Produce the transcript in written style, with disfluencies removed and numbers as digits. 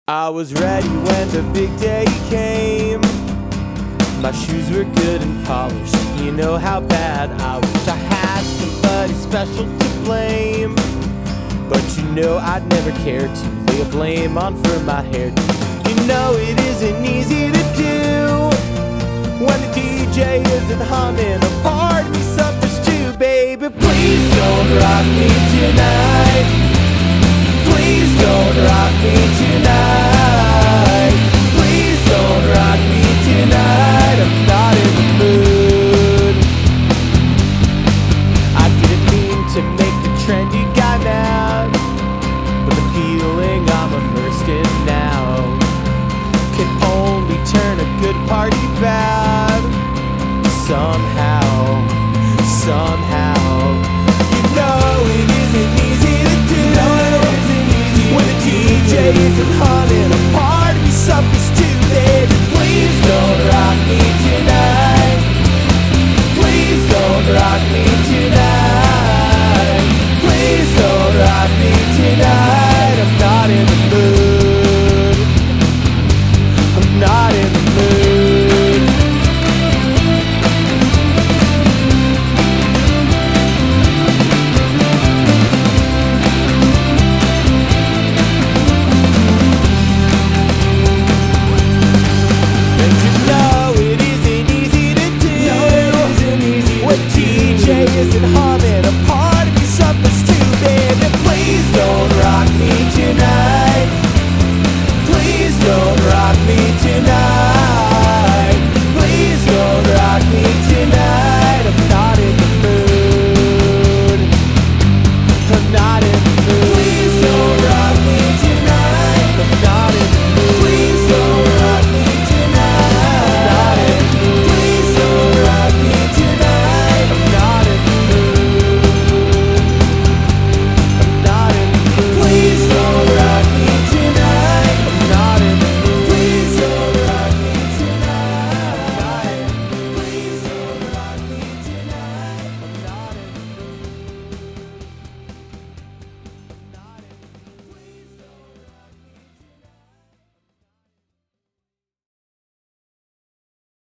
I was ready when the big day came. My shoes were good and polished. You know how bad I wish I had somebody special to blame. But you know I'd never care to lay a blame on for my hairdo. You know it isn't easy to do when the DJ isn't humming a part of me suffers too. Baby, please don't rock me tonight. Please don't rock me tonight.